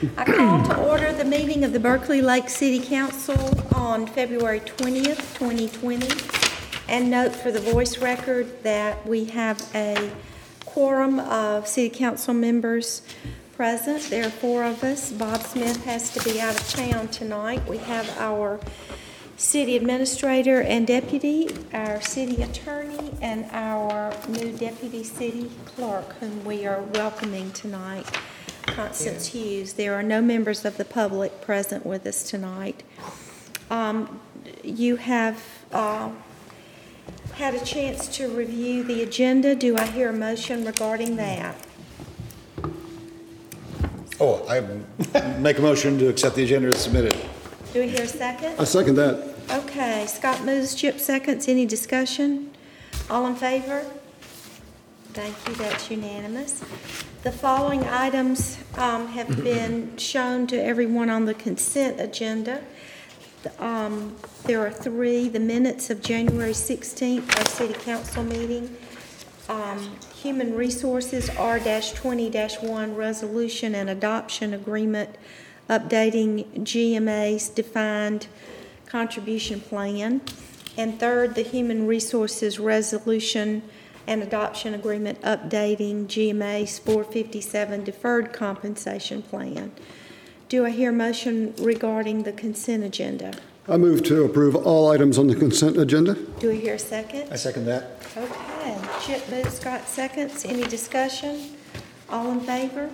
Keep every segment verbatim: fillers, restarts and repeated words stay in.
I call to order the meeting of the Berkeley Lake City Council on February twentieth, twenty twenty. And note for the voice record that we have a quorum of city council members present. There are four of us. Bob Smith has to be out of town tonight. We have our city administrator and deputy, our city attorney, and our new deputy city clerk, whom we are welcoming tonight, Constance Hughes. There are no members of the public present with us tonight. Um, you have uh, had a chance to review the agenda. Do I hear a motion regarding that? Oh, I make a motion to accept the agenda as submitted. Do we hear a second? I second that. Okay, Scott moves, Chip seconds. Any discussion? All in favor? Thank you, that's unanimous. The following items um, have been shown to everyone on the consent agenda. Um, there are three: the minutes of January sixteenth, our city council meeting, um, Human Resources R twenty dash one resolution and adoption agreement updating G M A's defined contribution plan, and third, the Human Resources resolution and adoption agreement updating G M A's four fifty-seven deferred compensation plan. Do I hear a motion regarding the consent agenda? I move to approve all items on the consent agenda. Do I hear a second? I second that. Okay, Chip moves, Scott seconds. Any discussion? All in favor?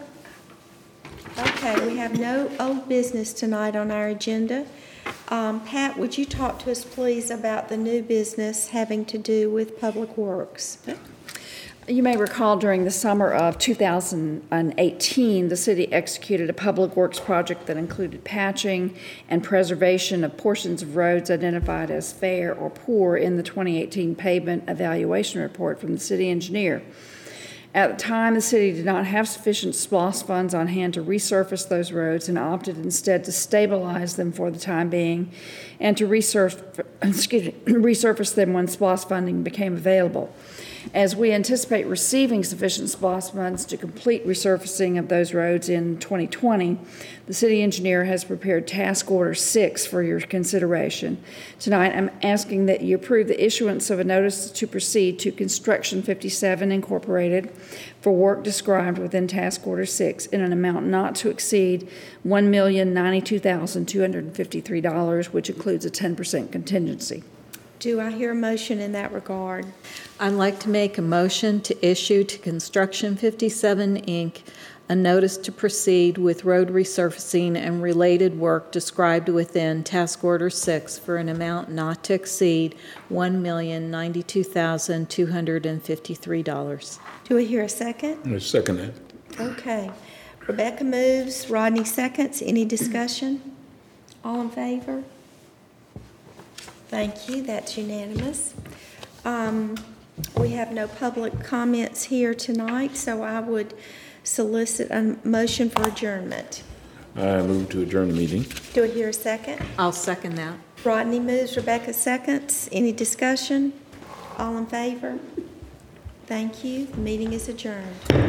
Okay, we have no old business tonight on our agenda. Um, Pat, would you talk to us, please, about the new business having to do with Public Works? You may recall during the summer of two thousand eighteen, the city executed a public works project that included patching and preservation of portions of roads identified as fair or poor in the twenty eighteen pavement evaluation report from the city engineer. At the time, the city did not have sufficient SPLOST funds on hand to resurface those roads and opted instead to stabilize them for the time being and to resurf- excuse me, resurface them when SPLOST funding became available. As we anticipate receiving sufficient SPLOST funds to complete resurfacing of those roads in twenty twenty, the city engineer has prepared Task Order six for your consideration. Tonight, I'm asking that you approve the issuance of a notice to proceed to Construction fifty-seven Incorporated for work described within Task Order six in an amount not to exceed one million ninety-two thousand two hundred fifty-three dollars, which includes a ten percent contingency. Do I hear a motion in that regard? I'd like to make a motion to issue to Construction fifty-seven Incorporated a notice to proceed with road resurfacing and related work described within Task Order six for an amount not to exceed one million ninety-two thousand two hundred fifty-three dollars. Do I hear a second? I second that. Okay. Rebecca moves, Rodney seconds. Any discussion? All in favor? Thank you, that's unanimous. Um, we have no public comments here tonight, so I would solicit a motion for adjournment. I move to adjourn the meeting. Do I hear a second? I'll second that. Rodney moves, Rebecca seconds. Any discussion? All in favor? Thank you. The meeting is adjourned.